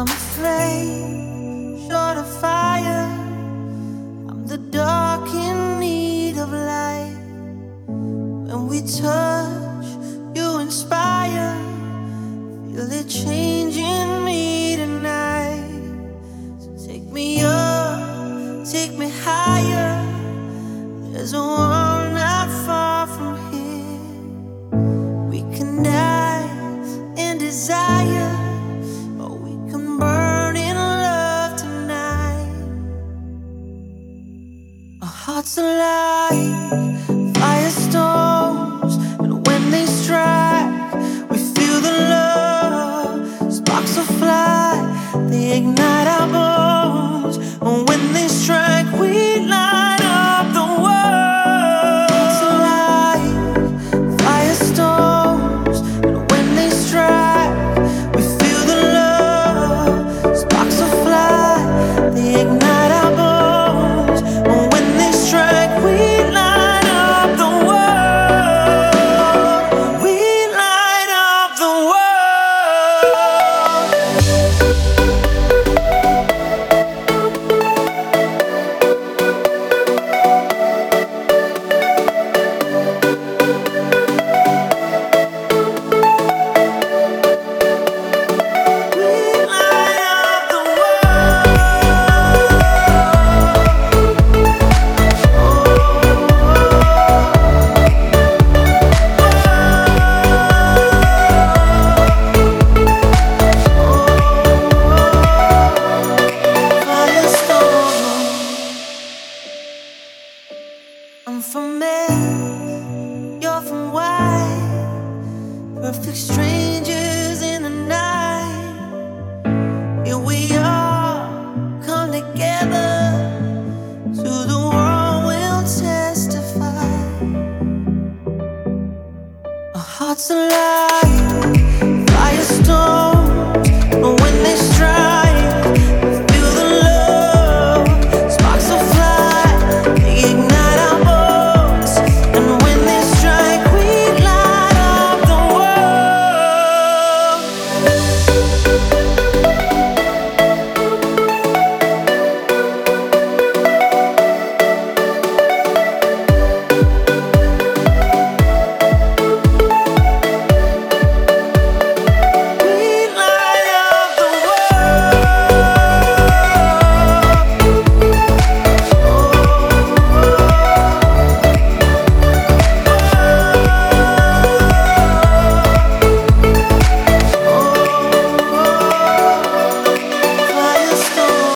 I'm a flame, short of fire. I'm the dark in need of light. When we touch, you inspire. Feel it changing me tonight. So take me up, take me higher. There's a world not far from here. We can die in desire, or we can burn in love tonight. Our hearts alive, firestorms, and when they strike, we feel the love. Sparks will fly, they ignite our bones, and when they strike, we light up the world. Hearts alive, firestorms, and when they strike, we feel the love. Sparks will fly, they ignite our bones, and when they strike, we light up the world. We light up the world. I'm from Earth, you're from White. Perfect strangers in the night. Here we are, come together. To the world we'll testify. Our hearts alive.